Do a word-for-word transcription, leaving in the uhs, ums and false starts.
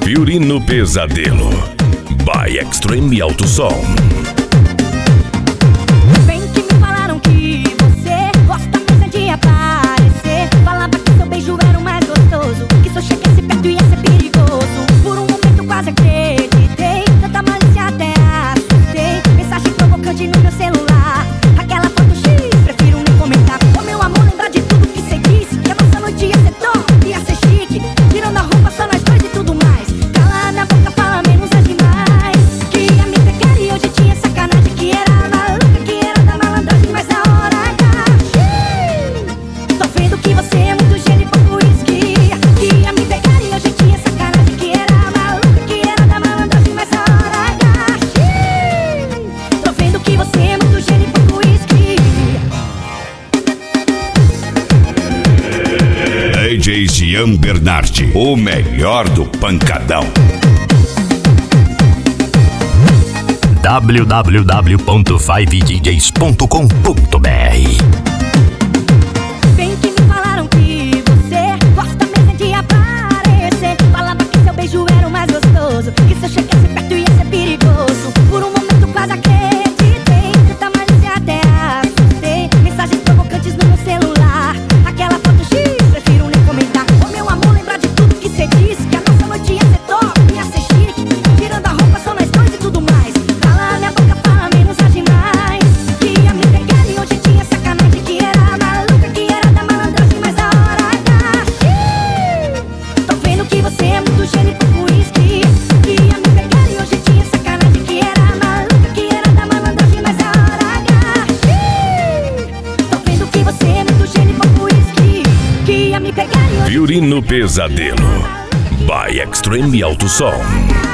Violino Pesadelo by Extreme Alto Som. Bem que me falaram que você gosta mesmo de aparecer. Falava que seu beijo era o mais gostoso, que se eu chegasse perto ia ser perigoso. Por um momento quase acreditei, tanta malícia até assustei. Mensagem provocante no meu celular, aquela foto X, prefiro nem comentar. Ô meu amor, lembra de tudo que você disse, que a nossa noite ia ser top, ia ser chique, tirando a roupa só nós dois e tudo mais. Cala na boca, fala menos é demais. Que ia me pegar e hoje tinha sacanagem, que era maluca, que era da malandragem, mas na hora H tô vendo que você é muito gênio e pouco uísque. Que ia me pegar e hoje tinha sacanagem, que era maluca, que era da malandragem, mas na hora H tô vendo que você é muito gênio e pouco uísque. D J Gian Bernardi, o melhor do pancadão. w w w ponto five d js ponto com ponto b r. Bem que me falaram que você gosta mesmo de aparecer. Falava que seu beijo era o mais gostoso, que se eu chegasse perto ia ser perigoso. Por um momento quase acreditei, tanta malícia até assustei. Mensagens provocantes no meu celular, aquela foto X, prefiro nem comentar. Ô meu amor, lembra de tudo que você disse, que a nossa noite ia ser top, ia ser chique, tirando a roupa só nós dois e tudo mais. Cala minha boca, fala menos é demais. Que ia me pegar e hoje tinha sacanagem, que era maluca, que era da malandragem, mas na hora H tô vendo que você é muito gênio e pouco uísque. Que ia me pegar e hoje tinha sacanagem, que era maluca, que era da malandragem, mas na hora H tô vendo que você é muito gênio e pouco uísque. Que ia me pegar e hoje Violino Pesadelo by Extreme Alto Som.